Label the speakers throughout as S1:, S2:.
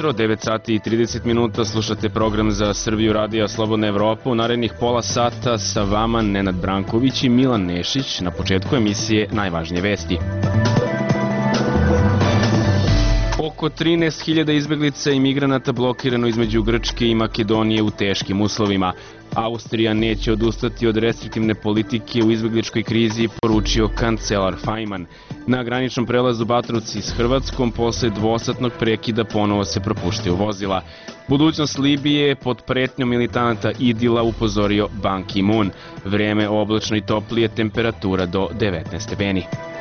S1: jutro, 9 sati i 30 minuta, slušate program za Srbiju radija Slobodna Evropa. U narednih pola sata sa vama Nenad Branković i Milan Nešić. Na početku emisije najvažnije vesti. Oko 13.000 izbeglica i migranata blokirano između Grčke i Makedonije u teškim uslovima. Austrija neće odustati od restriktivne politike u izbegličkoj krizi, poručio kancelar Fajman. Na graničnom prelazu Batrovci s Hrvatskom posle dvosatnog prekida ponovo se propuštaju vozila. Budućnost Libije pod pretnjom militanata Idila, upozorio Ban Ki-moon. Vreme oblačno i toplije, temperatura do 19 stepeni.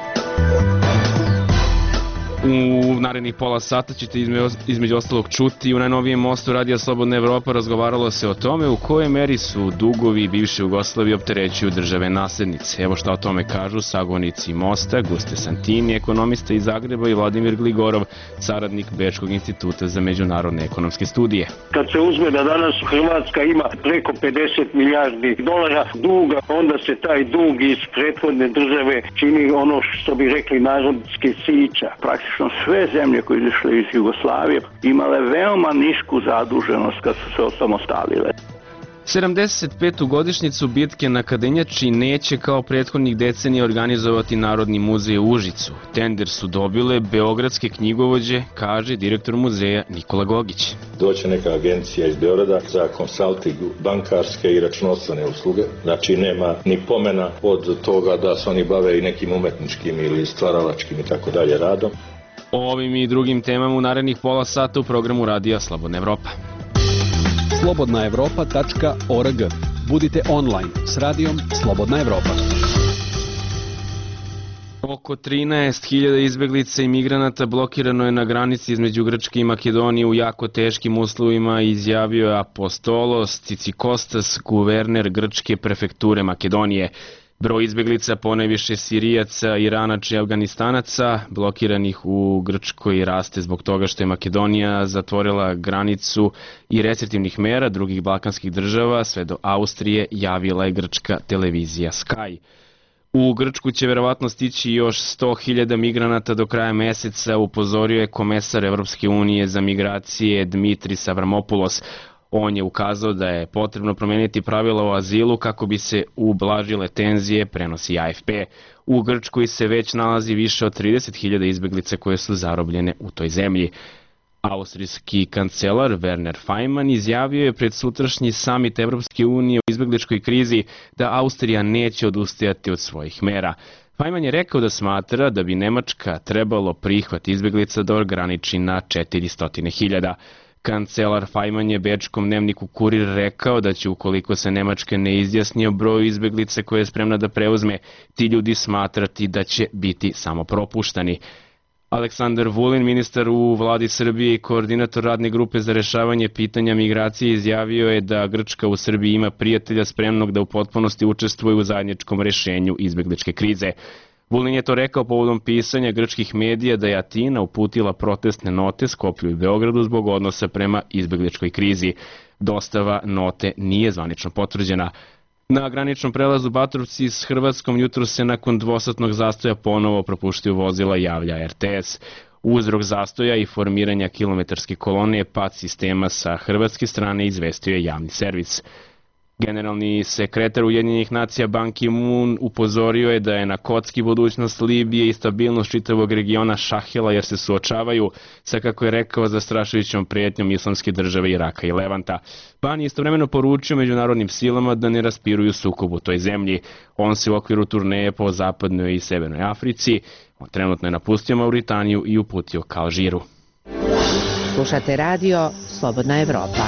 S1: U narednih pola sata ćete između ostalog čuti u najnovijem mostu Radija Slobodna Evropa razgovaralo se o tome u kojoj meri su dugovi bivše Jugoslavije opterećuju države naslednice. Evo šta o tome kažu sagovornici mosta, Guste Santini, ekonomista iz Zagreba, i Vladimir Gligorov, saradnik Bečkog instituta za međunarodne ekonomske studije.
S2: Kad se uzme da danas Hrvatska ima preko 50 milijardi dolara duga, onda se taj dug iz prethodne države čini ono što bi rekli narodski sića. Praktično sve zemlje koje izašle iz Jugoslavije imale veoma nisku zaduženost kad su se osamostalile.
S1: 75. godišnjicu bitke na Kadinjači neće kao prethodnih decenija organizovati Narodni muzej u Užicu. Tender su dobile beogradske knjigovođe, kaže direktor muzeja Nikola Gogić.
S3: Doće neka agencija iz Beograda za konsalting, bankarske i računovodstvene usluge. Znači nema ni pomena od toga da se oni bave i nekim umetničkim ili stvaralačkim i tako dalje radom.
S1: O ovim i drugim temama u narednih pola sata u programu Radija Slobodna Evropa.
S4: slobodnaevropa.org. Budite online s radijom Slobodna Evropa.
S1: Oko 13.000 izbeglica i migranata blokirano je na granici između Grčke i Makedonije u jako teškim uslovima, izjavio je Apostolos Cicikostas, guverner Grčke prefekture Makedonije. Broj izbeglica, ponajviše Sirijaca, Iranaca i Afganistanaca, blokiranih u Grčkoj raste zbog toga što je Makedonija zatvorila granicu i restriktivnih mera drugih balkanskih država, sve do Austrije, javila je grčka televizija Sky. U Grčku će verovatno stići još 100.000 migranata do kraja meseca, upozorio je komesar Evropske unije za migracije Dmitris Avramopoulos. On je ukazao da je potrebno promeniti pravila o azilu kako bi se ublažile tenzije, prenosi AFP. U Grčkoj se već nalazi više od 30.000 izbeglica koje su zarobljene u toj zemlji. Austrijski kancelar Werner Faymann izjavio je pred sutrašnji samit Evropske unije o izbegličkoj krizi da Austrija neće odustajati od svojih mera. Faymann je rekao da smatra da bi Nemačka trebalo prihvat izbeglica da ograniči na 400.000. Kancelar Faymann je bečkom dnevniku Kurir rekao da će, ukoliko se Nemačka ne izjasni o broju izbeglice koje je spremna da preuzme, ti ljudi smatrati da će biti samo propuštani. Aleksandar Vulin, ministar u vladi Srbije i koordinator radne grupe za rešavanje pitanja migracije, izjavio je da Grčka u Srbiji ima prijatelja spremnog da u potpunosti učestvuje u zajedničkom rešenju izbegličke krize. Vulin je to rekao povodom pisanja grčkih medija da je Atina uputila protestne note Skoplju i Beogradu zbog odnosa prema izbegličkoj krizi. Dostava note nije zvanično potvrđena. Na graničnom prelazu Batrovci s Hrvatskom jutro se nakon dvosatnog zastoja ponovo propuštaju vozila, javlja RTS. Uzrok zastoja i formiranja kilometarske kolone je pad sistema sa hrvatske strane, izvestio je javni servis. Generalni sekretar Ujedinjenih nacija Ban Ki-moon upozorio je da je na kocki budućnost Libije i stabilnost čitavog regiona Šahela, jer se suočavaju sa, kako je rekao, zastrašujućom prijetnjom Islamske države, Iraka i Levanta. Ban je istovremeno poručio međunarodnim silama da ne raspiruju sukob u toj zemlji. On se u okviru turneje po zapadnoj i severnoj Africi, on trenutno je napustio Mauritaniju i uputio ka Alžiru.
S5: Slušate radio Slobodna Evropa.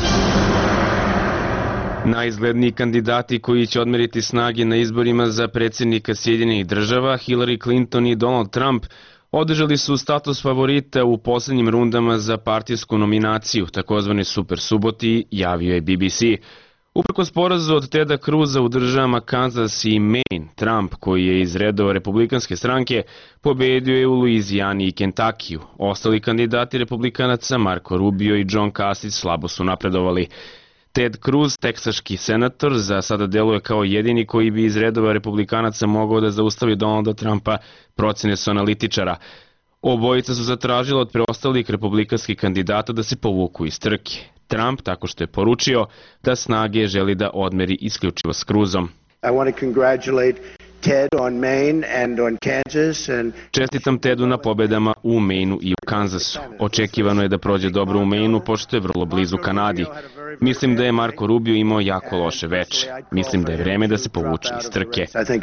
S1: Najizgledniji kandidati koji će odmeriti snage na izborima za predsjednika Sjedinjenih država, Hillary Clinton i Donald Trump, održali su status favorita u posljednjim rundama za partijsku nominaciju, takozvani super suboti, javio je BBC. Uprkos porazu od Teda Cruza u državama Kansas i Maine, Trump, koji je iz redova republikanske stranke, pobedio je u Luizijani i Kentakiju. Ostali kandidati republikanaca, Marco Rubio i John Kasich, slabo su napredovali. Ted Cruz, teksaški senator, za sada deluje kao jedini koji bi iz redova republikanaca mogao da zaustavi Donalda Trumpa, procene su analitičara. Obojica su zatražila od preostalih republikanskih kandidata da se povuku iz trke. Trump tako što je poručio da snage želi da odmeri isključivo s Cruzom. Čestitam Tedu na pobedama u Mainu i u Kansasu. Očekivano je da prođe dobro u Mainu, pošto je vrlo blizu Kanadi. Mislim da je Marco Rubio imao jako loše veče. Mislim da je vreme da se povuče iz trke.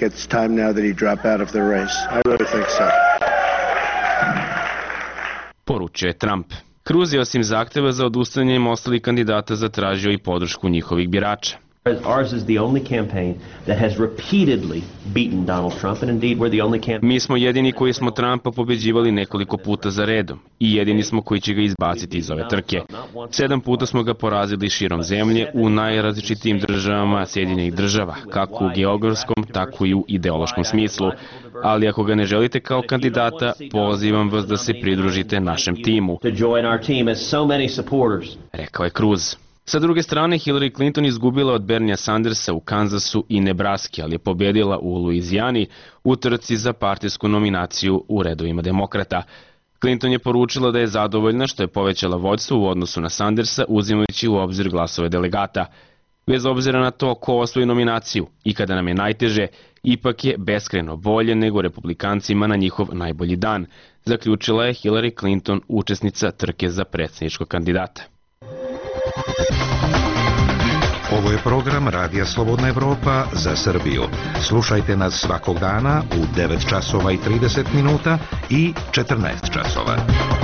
S1: Poručio je Trump. Cruz je osim zahteva za odustanjem ostalih kandidata zatražio i podršku njihovih birača.
S6: Ours is the only campaign that has repeatedly beaten Donald Trump, and indeed we're the only campaign.
S1: Mi smo jedini koji smo Trumpa pobeđivali nekoliko puta za redom i jedini smo koji će ga izbaciti iz ove trke. 7 puta smo ga porazili širom zemlje u najrazličitijim državama Sjedinjenih država, kako u geografskom, tako i u ideološkom smislu. Ali ako ga ne želite kao kandidata, pozivam vas da se pridružite našem timu, rekao je Cruz. Sa druge strane, Hillary Clinton izgubila od Bernia Sandersa u Kansasu i Nebraski, ali je pobedila u Luizijani u trci za partijsku nominaciju u redovima demokrata. Clinton je poručila da je zadovoljna što je povećala vođstvo u odnosu na Sandersa, uzimajući u obzir glasove delegata. Bez obzira na to ko osvoji nominaciju i kada nam je najteže, ipak je beskrajno bolje nego republikancima na njihov najbolji dan, zaključila je Hillary Clinton, učesnica trke za predsjedničkog kandidata.
S7: Ovo je program Radija Slobodna Evropa za Srbiju. Slušajte nas svakog dana u 9 časova i 30 minuta i 14 časova.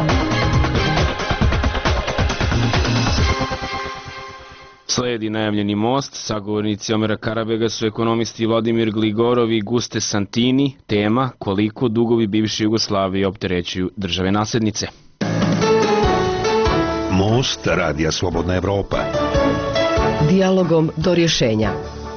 S1: Sledi najavljeni most. Sagovornici Omera Karabega su ekonomisti Vladimir Gligorov i Guste Santini. Tema: koliko dugovi bivše Jugoslavije opterećuju države naslednice.
S7: Most Radija Slobodna Evropa.
S5: Dijalogom do rješenja.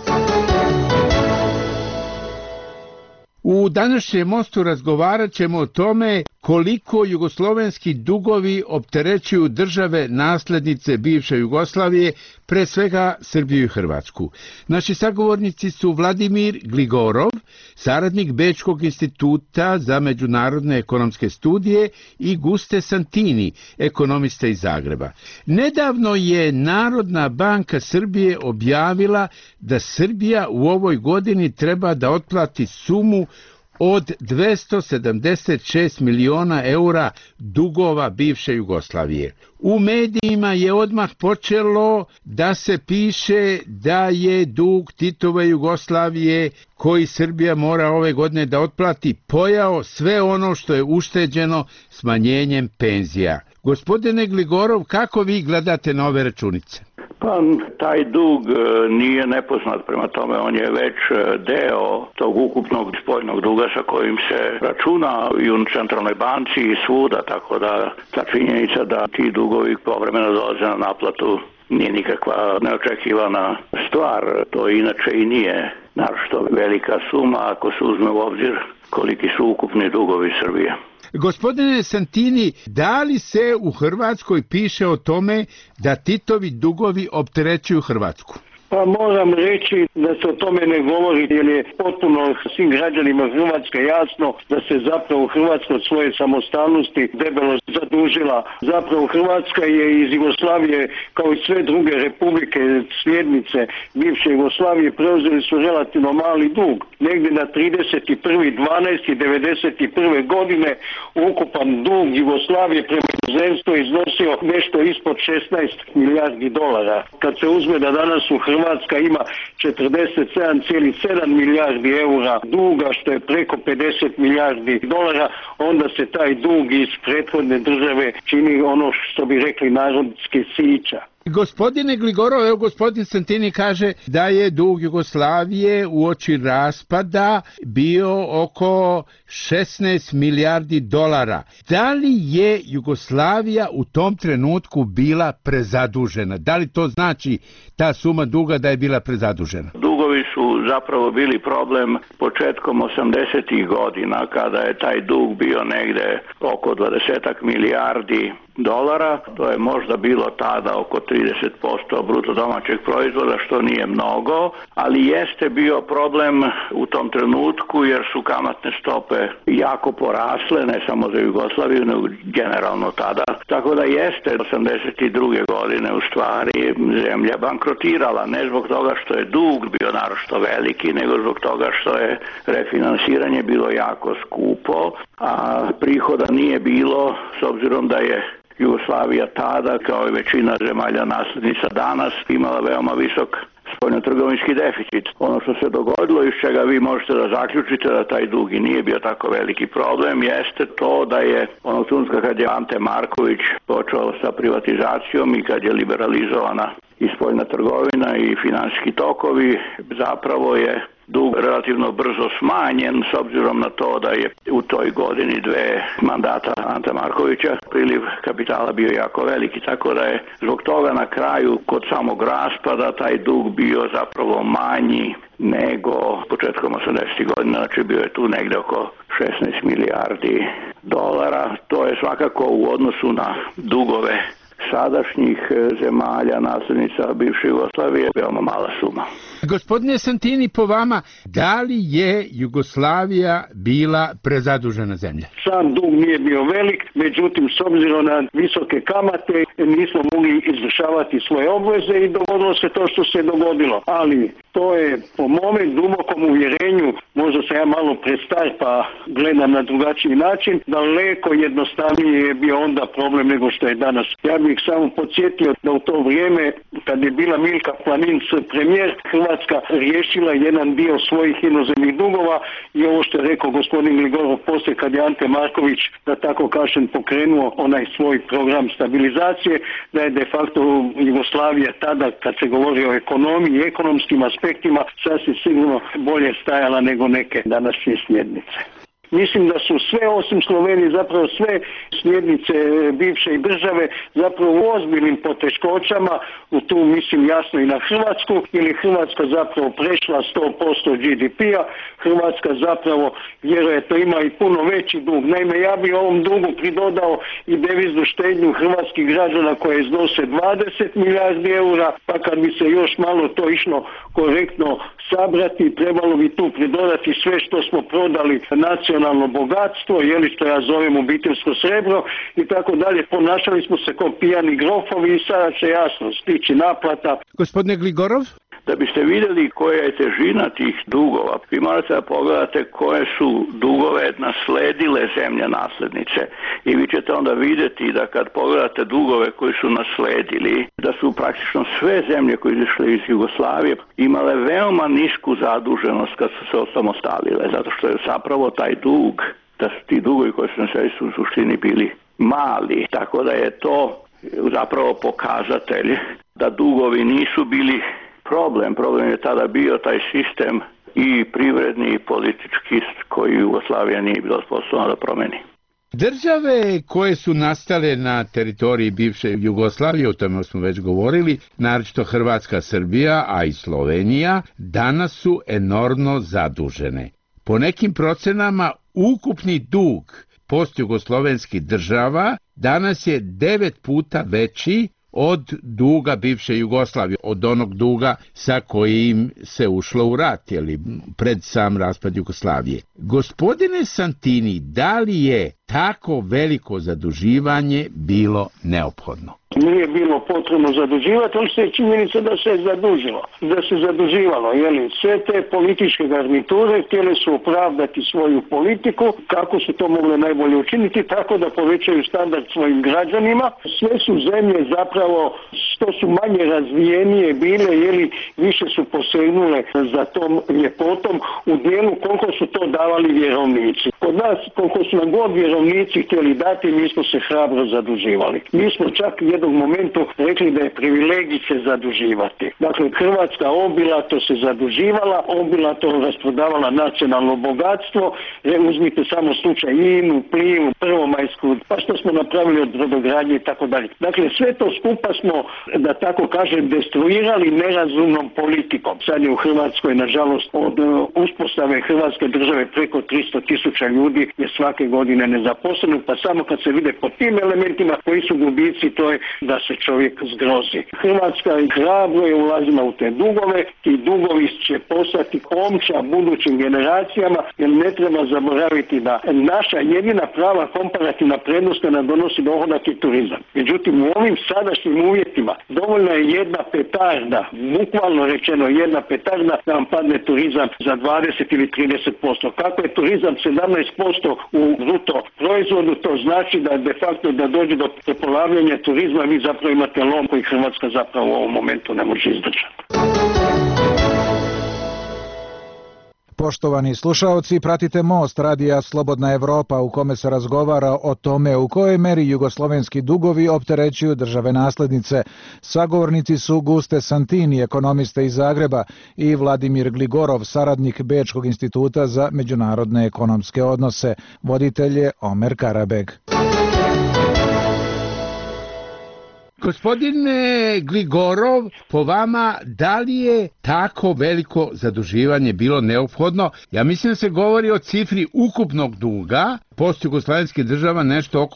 S8: U današnjem mostu razgovarat ćemo o tome koliko jugoslovenski dugovi opterećuju države naslednice bivše Jugoslavije, pre svega Srbiju i Hrvatsku. Naši sagovornici su Vladimir Gligorov, saradnik Bečkog instituta za međunarodne ekonomske studije, i Guste Santini, ekonomista iz Zagreba. Nedavno je Narodna banka Srbije objavila da Srbija u ovoj godini treba da otplati sumu od 276 miliona eura dugova bivše Jugoslavije. U medijima je odmah počelo da se piše da je dug Titove Jugoslavije, koji Srbija mora ove godine da otplati, pojao sve ono što je ušteđeno smanjenjem penzija. Gospodine Gligorov, kako vi gledate na ove računice?
S2: Pa taj dug nije nepoznat, prema tome on je već deo tog ukupnog spoljnog duga sa kojim se računa i u centralnoj banci i svuda, tako da ta činjenica da ti dugovi povremeno dolaze na naplatu nije nikakva neočekivana stvar. To inače i nije naročito velika suma ako se uzme u obzir koliki su ukupni dugovi Srbije.
S8: Gospodine Santini, da li se u Hrvatskoj piše o tome da Titovi dugovi opterećuju Hrvatsku?
S2: Pa moram reći da se o tome ne govori, jer je potpuno svim građanima Hrvatske jasno da se zapravo Hrvatska od svoje samostalnosti debelo zadužila. Zapravo Hrvatska je iz Jugoslavije, kao i sve druge republike sljednice bivše Jugoslavije, preuzeli su relativno mali dug. Negdje na 31.12.1991. godine ukupan dug Jugoslavije prema inozemstvu iznosio nešto ispod 16 milijardi dolara. Kad se uzme da danas u Hrvatska ima 47,7 milijardi eura duga, što je preko 50 milijardi dolara, onda se taj dug iz prethodne države čini ono što bi rekli narodski sića.
S8: Gospodine Gligorov, evo gospodin Santini kaže da je dug Jugoslavije uoči raspada bio oko 16 milijardi dolara. Da li je Jugoslavija u tom trenutku bila prezadužena? Da li to znači ta suma duga da je bila prezadužena?
S2: Dugovi su zapravo bili problem početkom 80. godina, kada je taj dug bio negde oko 20 milijardi dolara, to je možda bilo tada oko 30% bruto domaćeg proizvoda, što nije mnogo, ali jeste bio problem u tom trenutku jer su kamatne stope jako porasle, ne samo za Jugoslaviju, nego generalno tada. Tako da jeste 82. godine u stvari zemlja bankrotirala, ne zbog toga što je dug bio naročito veliki, nego zbog toga što je refinansiranje bilo jako skupo, a prihoda nije bilo s obzirom da je Jugoslavija tada, kao i većina zemalja naslednica danas, imala veoma visok spoljnotrgovinski deficit. Ono što se dogodilo, iz čega vi možete da zaključite da taj dug i nije bio tako veliki problem, jeste to da je onog trenutka kad je Ante Marković počeo sa privatizacijom i kad je liberalizovana i spoljna trgovina i finansijski tokovi, zapravo je dug relativno brzo smanjen s obzirom na to da je u toj godini dve mandata Ante Markovića priliv kapitala bio jako veliki, tako da je zbog toga na kraju kod samog raspada taj dug bio zapravo manji nego početkom 80. godina, znači bio je tu negde oko 16 milijardi dolara. To je svakako u odnosu na dugove sadašnjih zemalja nasljednica bivše Jugoslavije veoma mala suma.
S8: Gospodine Santini, po vama, da li je Jugoslavija bila prezadužena zemlja?
S2: Sam dug nije bio velik, međutim s obzirom na visoke kamate nismo mogli izvršavati svoje obveze i dogodilo se to što se dogodilo. Ali to je po mome dubokom uvjerenju, možda sam ja malo prestar pa gledam na drugačiji način, daleko jednostavnije je bio onda problem nego što je danas. Ja bih samo podsjetio da u to vrijeme kad je bila Milka Planinc premijer, Hrvatska riješila jedan dio svojih inozemnih dugova i ovo što je rekao gospodin Gligorov poslije kad je Ante Marković, da tako kažem, pokrenuo onaj svoj program stabilizacije, da je de facto Jugoslavija tada kad se govori o ekonomiji i ekonomskim aspektima sasvim sigurno bolje stajala nego neke današnje smjernice. Mislim da su sve osim Slovenije, zapravo sve smjernice bivše države zapravo u ozbiljnim poteškoćama, u tu mislim jasno i na Hrvatsku, ili Hrvatska zapravo prešla 100% GDP-a, Hrvatska zapravo vjerojatno ima i puno veći dug. Naime, ja bi ovom dugu pridodao i deviznu štednju hrvatskih građana koje iznose 20 milijardi eura, pa kad bi se još malo to išlo korektno sabrati, trebalo bi tu pridodati sve što smo prodali nacionalno bogatstvo, što ja zovem obiteljsko srebro i tako dalje. Ponašali smo se kao pijani grofovi i sada će jasno stići naplata.
S8: Gospodine Gligorov?
S2: Da biste vidjeli koja je težina tih dugova, vi morate da pogledate koje su dugove nasledile zemlje naslednice i vi ćete onda vidjeti da kad pogledate dugove koji su nasledili, da su praktično sve zemlje koje izišle iz Jugoslavije imale veoma nisku zaduženost kad su se osamostalile, zato što je zapravo taj dug, da su ti dugovi koji su nasledili su u suštini bili mali, tako da je to zapravo pokazatelj da dugovi nisu bili problem je tada bio taj sistem i privredni i politički koji Jugoslavija nije bila sposobna da promeni.
S8: Države koje su nastale na teritoriji bivše Jugoslavije, o tome smo već govorili, naročito Hrvatska, Srbija, a i Slovenija, danas su enormno zadužene. Po nekim procenama ukupni dug postjugoslovenskih država danas je 9 puta veći od duga bivše Jugoslavije, od onog duga sa kojim se ušlo u rat, pred sam raspad Jugoslavije. Gospodine Santini, da li je tako veliko zaduživanje bilo neophodno?
S2: Nije bilo potrebno zaduživati, ali se činjenica da se zaduživalo. Sve te političke garniture htjele su opravdati svoju politiku, kako su to mogle najbolje učiniti, tako da povećaju standard svojim građanima. Sve su zemlje zapravo, što su manje razvijenije bile, više su posegnule za tom ljepotom u dijelu koliko su to davali vjerovnici. Kod nas, koliko su nam god vjerovnici htjeli dati, mi smo se hrabro zaduživali. Mi smo čak jedan jednom momentu rekli da je privilegij se zaduživati. Dakle, Hrvatska obilato se zaduživala, obilato rasprodavala nacionalno bogatstvo, uzmite samo slučaj INA-u, Plivu, Prvomajsku, pa što smo napravili od brodogradnje i tako dalje. Dakle, sve to skupa smo, da tako kažem, destruirali nerazumnom politikom. Sad je u Hrvatskoj, nažalost, od uspostave Hrvatske države preko 300.000 ljudi je svake godine nezaposleno, pa samo kad se vide po tim elementima koji su gubici, to je da se čovjek zgrozi. Hrvatska hrabro je ulazila u te dugove, ti dugovi će postati omča budućim generacijama, jer ne treba zaboraviti da naša jedina prava komparativna prednost nam donosi dohodak i turizam. Međutim, u ovim sadašnjim uvjetima dovoljna je jedna petarda, bukvalno rečeno jedna petarda, da vam padne turizam za 20 ili 30%. Kako je turizam 17% u bruto proizvodu, to znači da de facto da dođe do prepolavljanja turizma, vi zapravo imate lom koji Hrvatska zapravo u ovom momentu ne može izdržati.
S9: Poštovani slušaoci, pratite Most radija Slobodna Evropa u kome se razgovara o tome u kojoj meri jugoslovenski dugovi opterećuju države naslednice. Sagovornici su Guste Santini, ekonomista iz Zagreba, i Vladimir Gligorov, saradnik Bečkog instituta za međunarodne ekonomske odnose. Voditelj je Omer Karabeg.
S8: Gospodine Gligorov, po vama, da li je tako veliko zaduživanje bilo neophodno? Ja mislim da se govori o cifri ukupnog duga postjugoslavenske država nešto oko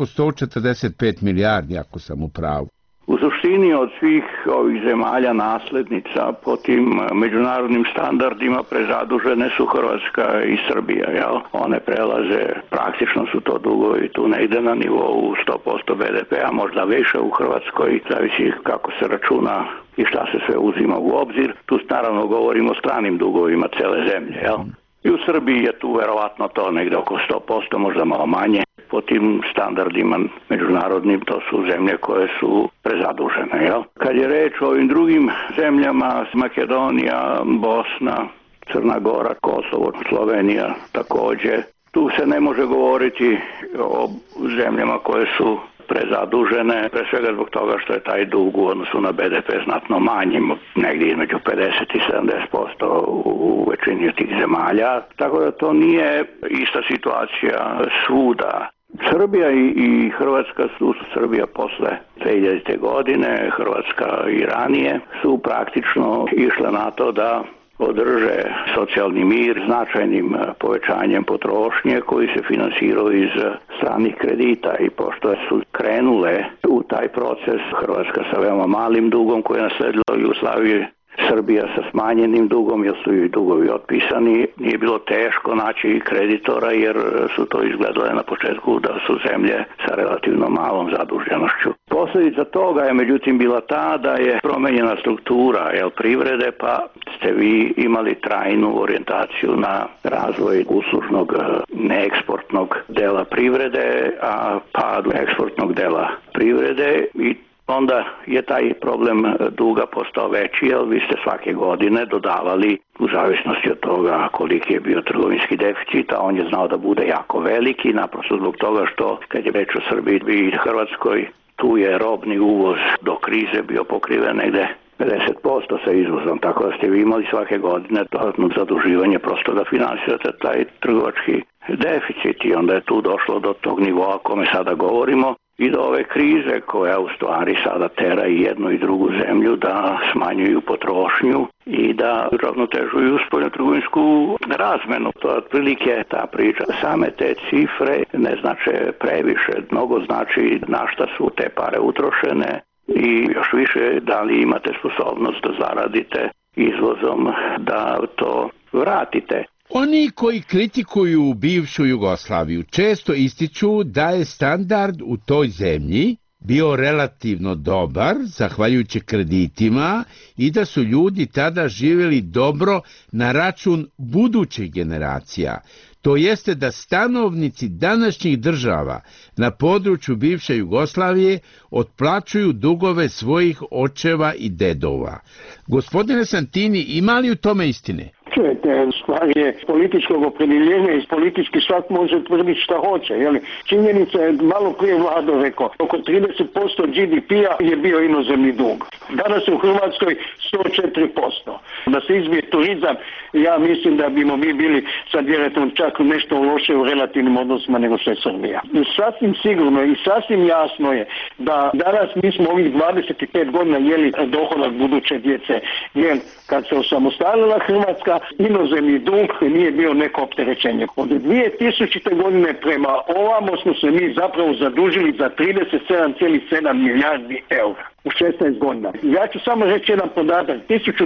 S8: 145 milijardi, ako sam u pravu.
S10: U suštini od svih ovih zemalja naslednica po tim međunarodnim standardima prezadužene su Hrvatska i Srbija. Jel? One prelaze, praktično su to dugovi tu negde na nivou 100% BDP-a, možda više u Hrvatskoj, zavisi kako se računa i šta se sve uzima u obzir. Tu naravno govorimo o stranim dugovima cele zemlje. Jel? I u Srbiji je tu verovatno to negde oko 100%, možda malo manje. Po tim standardima međunarodnim to su zemlje koje su prezadužene. Jel? Kad je reč o ovim drugim zemljama, Makedonija, Bosna, Crna Gora, Kosovo, Slovenija također, tu se ne može govoriti o zemljama koje su prezadužene, pre svega zbog toga što je taj dug u odnosu na BDP znatno manji, negdje između 50 i 70% u većini tih zemalja, tako da to nije ista situacija svuda. Srbija i Hrvatska su, Srbija posle 2000. godine, Hrvatska i ranije, su praktično išle na to da održe socijalni mir značajnim povećanjem potrošnje koji se finansirao iz stranih kredita, i pošto su krenule u taj proces, Hrvatska sa veoma malim dugom koji je nasledila Jugoslaviju, Srbija sa smanjenim dugom, jer su i dugovi otpisani, nije bilo teško naći kreditora jer su to izgledale na početku da su zemlje sa relativno malom zaduženošću. Posljedica toga je međutim bila ta da je promenjena struktura privrede, pa ste vi imali trajnu orijentaciju na razvoj uslužnog neeksportnog dela privrede, a pad eksportnog dela privrede, i onda je taj problem duga postao veći, jer vi ste svake godine dodavali, u zavisnosti od toga koliki je bio trgovinski deficit, a on je znao da bude jako veliki, naprosto zbog toga što, kad je reč o Srbiji i Hrvatskoj, tu je robni uvoz do krize bio pokriven negde 50% sa izvozom, tako da ste vi imali svake godine dodatno zaduživanje prosto da finansirate taj trgovački deficit, i onda je tu došlo do tog nivoa o kome sada govorimo i do ove krize koja u stvari sada tera i jednu i drugu zemlju da smanjuju potrošnju i da ravnotežuju spoljnotrgovinsku razmenu. To je otprilike ta priča. Same te cifre ne znače previše, mnogo znači na šta su te pare utrošene i još više da li imate sposobnost da zaradite izvozom da to vratite.
S8: Oni koji kritikuju bivšu Jugoslaviju često ističu da je standard u toj zemlji bio relativno dobar, zahvaljujući kreditima, i da su ljudi tada živjeli dobro na račun budućih generacija. To jeste da stanovnici današnjih država na području bivše Jugoslavije otplaćuju dugove svojih očeva i dedova. Gospodine Santini, ima li u tome istine?
S2: Čujete, stvar je političkog opredjeljenja i politički svak može tvrditi šta hoće. Jeli? Činjenica je, malo prije Vlado rekao, oko 30% GDP-a je bio inozemni dug. Danas je u Hrvatskoj 104%. Da se izbije turizam, ja mislim da bimo mi bili sad vjerojatno čak nešto loše u relativnim odnosima nego što je Srbija. I sasvim sigurno i sasvim jasno je da danas mi smo ovih 25 godina jeli dohodak buduće djece. Jer kad se osamostalila Hrvatska, inozemni dug nije bio neko opterećenje. Od 2000. godine prema ovamo smo se mi zapravo zadužili za 37,7 milijardi eura u 16 godina. Ja ću samo reći jedan podatak.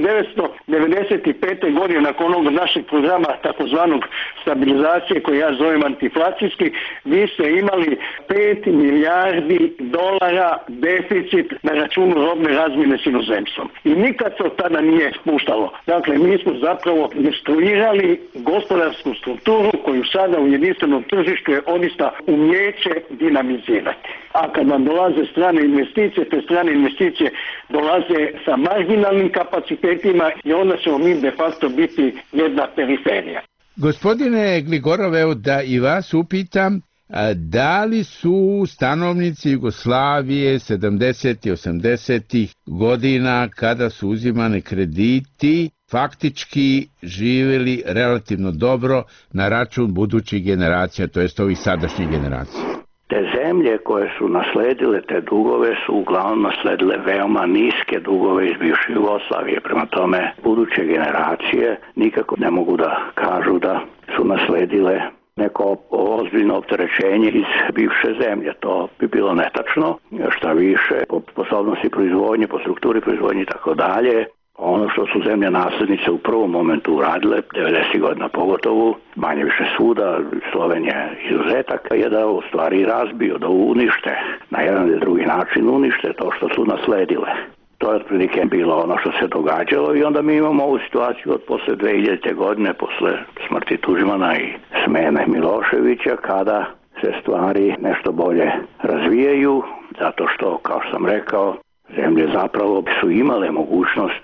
S2: 1995. godine nakon onog našeg programa takozvanog stabilizacije koji ja zovem antiinflacijski, vi ste imali 5 milijardi dolara deficit na računu robne razmjene s inozemstvom. I nikad se od tada nije spuštalo. Dakle, mi smo zapravo destruirali gospodarsku strukturu koju sada u jedinstvenom tržištu je odista umjeće dinamizirati. A kad vam dolaze strane investicije, te strane investicije dolaze sa marginalnim kapacitetima i onda ćemo mi de facto biti jedna periferija.
S8: Gospodine Gligorov, evo da i vas upitam, da li su stanovnici Jugoslavije 70. i 80. godina kada su uzimane krediti faktički živjeli relativno dobro na račun budućih generacija, to jest ovih sadašnjih generacija?
S10: Te zemlje koje su nasledile te dugove su uglavnom nasledile veoma niske dugove iz bivše Jugoslavije. Prema tome, buduće generacije nikako ne mogu da kažu da su nasledile neko ozbiljno opterećenje iz bivše zemlje. To bi bilo netačno. Šta više, po sposobnosti proizvodnje, po strukturi proizvodnje i tako dalje, ono što su zemlje nasljednice u prvom momentu uradile, 90. godina pogotovo, manje više svuda, Slovenija izuzetak, je da u stvari razbio, da unište, na jedan ili drugi način unište to što su nasledile. To je otprilike bilo ono što se događalo i onda mi imamo ovu situaciju od posle 2000. godine, posle smrti Tuđmana i smene Miloševića, kada se stvari nešto bolje razvijaju, zato što, kao što sam rekao, zemlje zapravo su imale mogućnost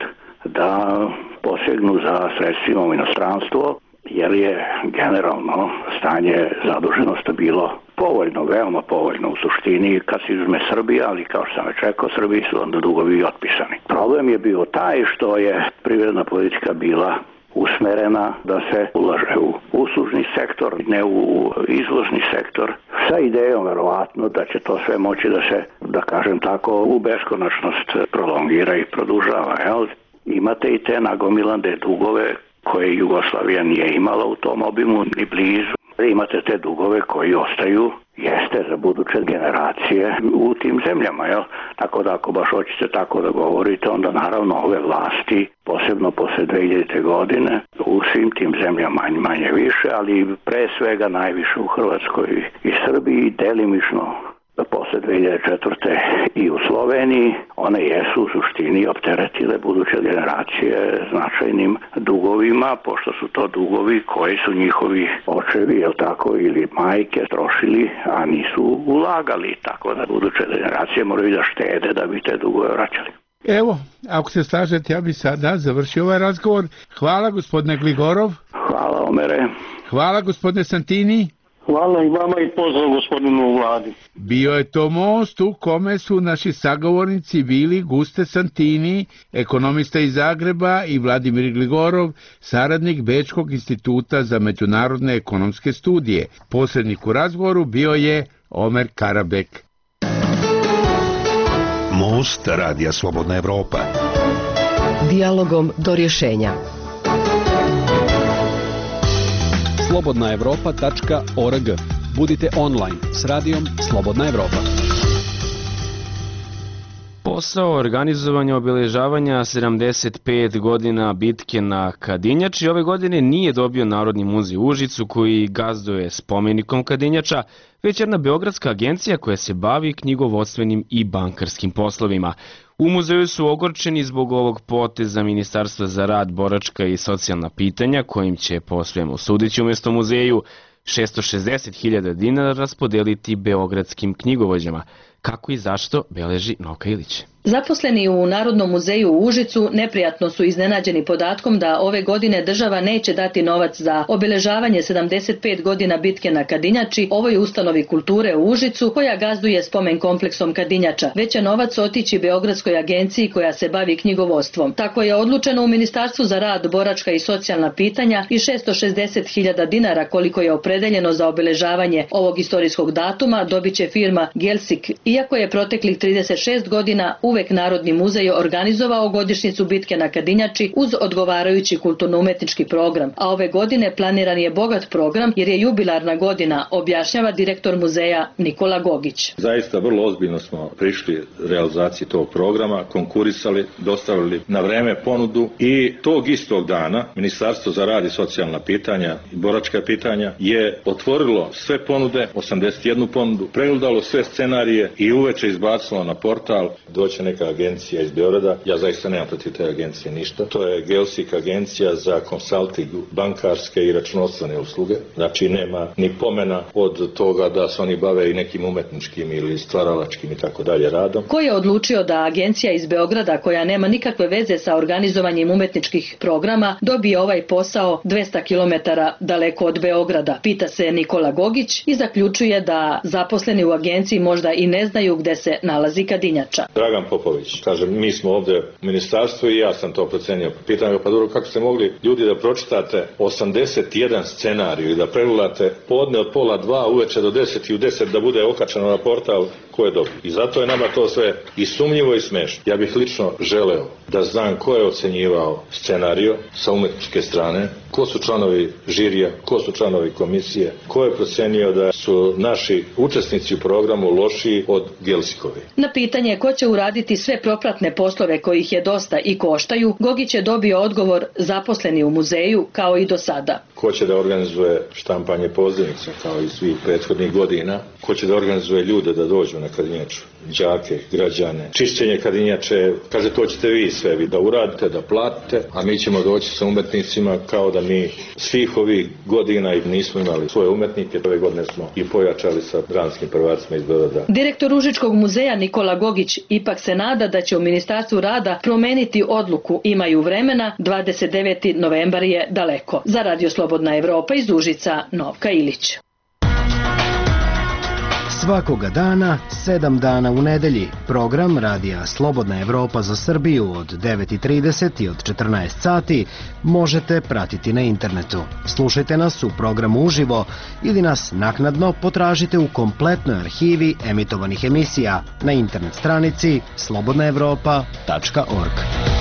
S10: da posegnu za sredstvima u inostranstvo, jer je generalno stanje zaduženosti bilo povoljno, veoma povoljno u suštini kad se izuzme Srbija, ali kao što sam već rekao, Srbiji su onda dugovi otpisani. Problem je bio taj što je privredna politika bila usmerena da se ulaže u uslužni sektor, ne u izvozni sektor, sa idejom verovatno da će to sve moći da se, da kažem tako, u beskonačnost prolongira i produžava. Jel? Imate i te nagomilane dugove koje Jugoslavija nije imala u tom obimu ni blizu. Imate te dugove koji ostaju, jeste za buduće generacije u tim zemljama. Jel? Tako da ako baš hoćete tako da govorite, onda naravno ove vlasti, posebno posle 2000. godine, u svim tim zemljama manje više, ali pre svega najviše u Hrvatskoj i Srbiji, delimično da posle 2004. i u Sloveniji, one jesu u suštini opteretile buduće generacije značajnim dugovima, pošto su to dugovi koji su njihovi očevi, jel tako, ili majke trošili, a nisu ulagali, tako da buduće generacije moraju da štede da bi te dugove vraćali.
S8: Evo, ako se slažete, ja bi sada završio ovaj razgovor. Hvala gospodine Gligorov.
S10: Hvala Omere.
S8: Hvala gospodine Santini.
S2: Hvala i vama i pozdrav gospodinu u vladi.
S8: Bio je to most u kome su naši sagovornici bili Guste Santini, ekonomista iz Zagreba, i Vladimir Gligorov, saradnik Bečkog instituta za međunarodne ekonomske studije. Posrednik u razgovoru bio je Omer Karabek.
S7: Most Radija Slobodna Evropa.
S5: Dijalogom do rješenja.
S4: slobodnaevropa.org. Budite online s radijom Slobodna Evropa.
S1: Posao organizovanja obilježavanja 75 godina bitke na Kadinjači ove godine nije dobio Narodni muzej u Užicu koji gazduje spomenikom Kadinjača, već jedna beogradska agencija koja se bavi knjigovodstvenim i bankarskim poslovima. U muzeju su ogorčeni zbog ovog poteza Ministarstva za rad, boračka i socijalna pitanja, kojim će, po svemu sudeći, umjesto muzeju 660.000 dinara raspodeliti beogradskim knjigovođama. Kako i zašto, beleži Noka Ilić.
S11: Zaposleni u Narodnom muzeju u Užicu neprijatno su iznenađeni podatkom da ove godine država neće dati novac za obeležavanje 75 godina bitke na Kadinjači ovoj ustanovi kulture u Užicu koja gazduje spomen kompleksom Kadinjača, već će novac otići Beogradskoj agenciji koja se bavi knjigovodstvom. Tako je odlučeno u Ministarstvu za rad, boračka i socijalna pitanja i 660.000 dinara koliko je opredeljeno za obeležavanje ovog istorijskog datuma dobit će firma Gelsik, iako je proteklih 36 godina uvek Narodni muzej organizovao godišnjicu bitke na Kadinjači uz odgovarajući kulturno-umetnički program, a ove godine planiran je bogat program jer je jubilarna godina, objašnjava direktor muzeja Nikola Gogić.
S3: Zaista vrlo ozbiljno smo prišli realizaciji tog programa, konkurisali, dostavili na vreme ponudu i tog istog dana Ministarstvo za rad i socijalna pitanja i boračka pitanja je otvorilo sve ponude, 81 ponudu, pregledalo sve scenarije i uveče izbacilo na portal. Doće neka agencija iz Beograda, ja zaista nemam protiv te agencije ništa. To je Gelsik agencija za konsulting, bankarske i računovodstvene usluge. Znači nema ni pomena od toga da se oni bave i nekim umetničkim ili stvaralačkim i tako dalje radom.
S11: Ko je odlučio da agencija iz Beograda, koja nema nikakve veze sa organizovanjem umetničkih programa, dobije ovaj posao 200 km daleko od Beograda? Pita se Nikola Gogić i zaključuje da zaposleni u agenciji možda i ne znaju gde se nalazi Kadinjača.
S3: Dragan Popović kaže, mi smo ovde u ministarstvu i ja sam to procenio. Pitam ga, pa dobro, kako ste mogli ljudi da pročitate 81 scenariju i da pregledate podne od 1:30 uveče do 10 i u 10 da bude okačeno na portal, ko je dobro. I zato je nama to sve i sumnjivo i smešno. Ja bih lično želeo da znam ko je ocenjivao scenario sa umetničke strane, ko su članovi žirija, ko su članovi komisije, ko je procenio da su naši učesnici u programu lošiji od Gelsikovi.
S11: Na pitanje ko će uraditi sve propratne poslove kojih je dosta i koštaju, Gogić je dobio odgovor zaposleni u muzeju kao i do sada.
S3: Ko će da organizuje štampanje pozivnica kao i svih prethodnih godina, ko će da organizuje ljude da dođu na Kadinjaču, đake, građane, čišćenje Kadinjače, kaže to ćete vi sve da uradite, da platite, a mi ćemo doći sa umetnicima kao da mi svih ovih godina i nismo imali svoje umetnike, ove godine smo i pojačali sa dranskim prvacima iz Beograda.
S11: Direktor Užičkog muzeja Nikola Gogić ipak se nada da će u Ministarstvu rada promeniti odluku, imaju vremena, 29. novembar je daleko. Za Radio Slobodna Evropa iz Užica, Novka Ilić.
S12: Svakoga dana, 7 dana u nedelji, program Radija Slobodna Evropa za Srbiju od 9:30 i od 14 sati možete pratiti na internetu. Slušajte nas u programu uživo ili nas naknadno potražite u kompletnoj arhivi emitovanih emisija na internet stranici slobodnaevropa.org.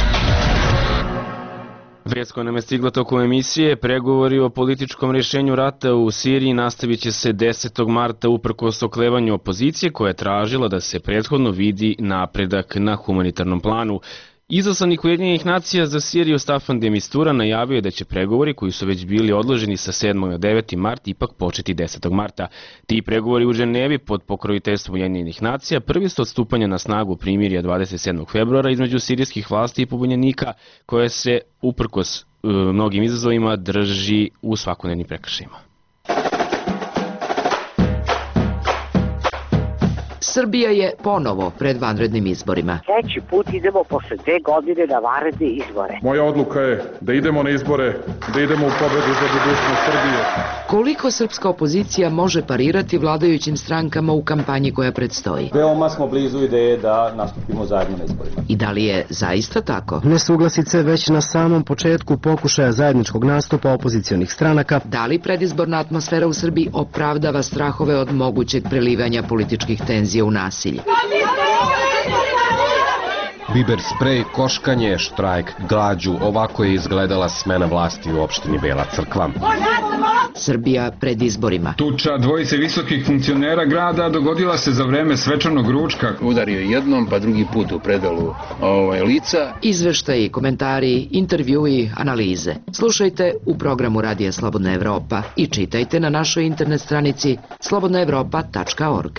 S1: Vest koja nam je stigla tokom emisije, pregovori o političkom rješenju rata u Siriji nastavit će se 10. marta uprkos oklevanju opozicije koja je tražila da se prethodno vidi napredak na humanitarnom planu. Izaslanik Ujedinjenih nacija za Siriju Staffan de Mistura najavio je da će pregovori koji su već bili odloženi sa 7. na 9. mart ipak početi 10. marta. Ti pregovori u Ženevi pod pokroviteljstvom Ujedinjenih nacija prvi su od stupanja na snagu primirja 27. februara između sirijskih vlasti i pobunjenika koje se uprkos mnogim izazovima drži u svakodnevnim prekršajima.
S13: Srbija je ponovo pred vanrednim izborima.
S14: Treći put idemo posle 2 godine na vanredne izbore.
S15: Moja odluka je da idemo na izbore, da idemo u pobedu za budućnost Srbije.
S13: Koliko srpska opozicija može parirati vladajućim strankama u kampanji koja predstoji?
S16: Veoma smo blizu ideje da nastupimo zajedno na izborima.
S13: I da li je zaista tako?
S12: Nesuglasice već na samom početku pokušaja zajedničkog nastupa opozicionih stranaka.
S13: Da li predizborna atmosfera u Srbiji opravdava strahove od mogućeg prelivanja političkih tenzija u nasilje?
S17: Biber sprej, koškanje, štrajk, glađu, ovako je izgledala smena vlasti u opštini Bela Crkva.
S13: Srbija pred izborima.
S18: Tuča dvojice visokih funkcionera grada dogodila se za vreme svečanog ručka.
S19: Udario jednom, pa drugi put u predalu lica.
S13: Izveštaji, komentari, intervjui, analize. Slušajte u programu Radija Slobodna Evropa i čitajte na našoj internet stranici slobodnaevropa.org.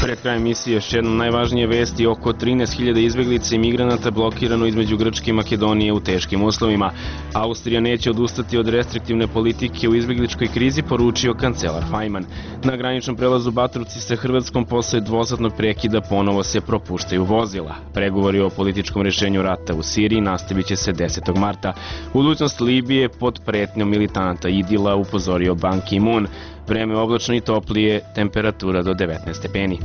S1: Pred krajem emisije još jedna najvažnije vesti: oko 13.000 izbeglica i migranata blokirano između Grčke i Makedonije u teškim uslovima. Austrija neće odustati od restriktivne politike u izbegličkoj krizi, poručio kancelar Fajman. Na graničnom prelazu Batrovci sa Hrvatskom posle dvosatnog prekida ponovo se propuštaju vozila. Pregovori o političkom rešenju rata u Siriji nastavit će se 10. marta. Budućnost Libije pod pretnjom militanata IDIL-a, upozorio Ban Ki-moon. Vreme oblačno i toplije, temperatura do 19 stepeni.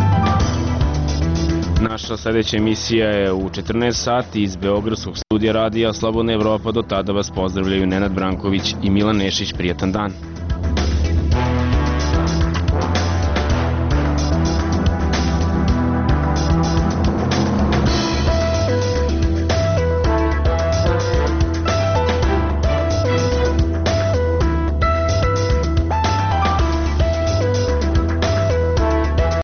S1: Naša sledeća emisija je u 14 sati iz Beogradskog studija radija Slobodna Evropa. Do tada vas pozdravljaju Nenad Branković i Milan Nešić. Prijatan dan.